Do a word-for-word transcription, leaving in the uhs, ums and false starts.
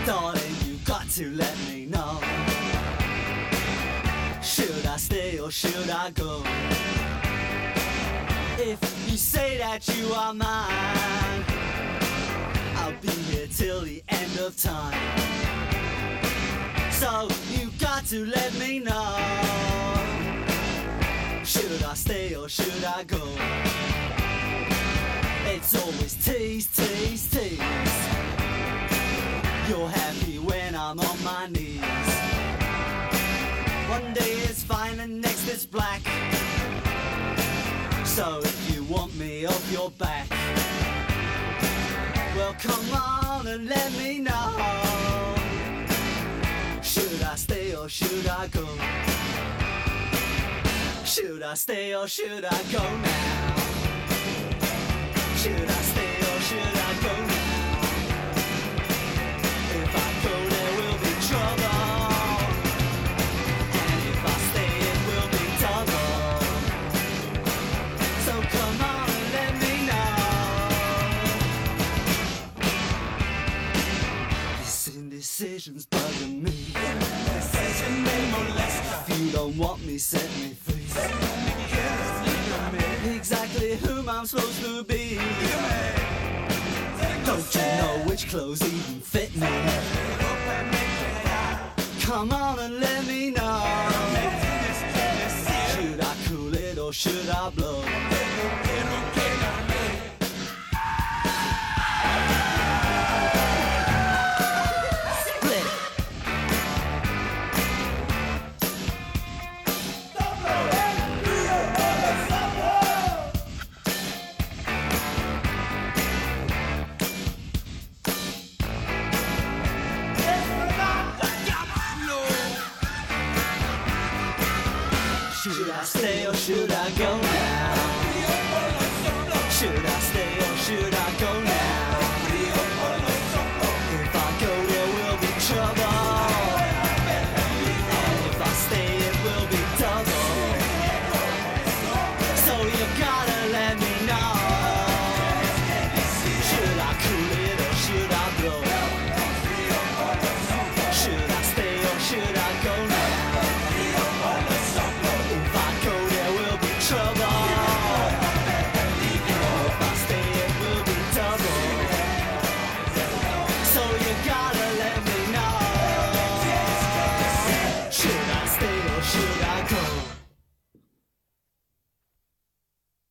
Darling, you got to let me know. Should I stay or should I go? If you say that you are mine, I'll be here till the end of time. So you got to let me know. Should I stay or should I go? It's always tease, tease, tease. You're happy when I'm on my knees. One day it's fine and next it's black. So if you want me off your back, well come on and let me know. Should I stay or should I go? Should I stay or should I go now? Should I stay or should I go now? If I go there will be trouble, and if I stay it will be double. So come on and let me know. This indecision's bugging me. Indecision may molest. If you don't want me, set me free. Exactly whom I'm supposed to be. Don't you know which clothes even fit me? Come on and let me know. Should I cool it or should I blow? Should I stay or should I go?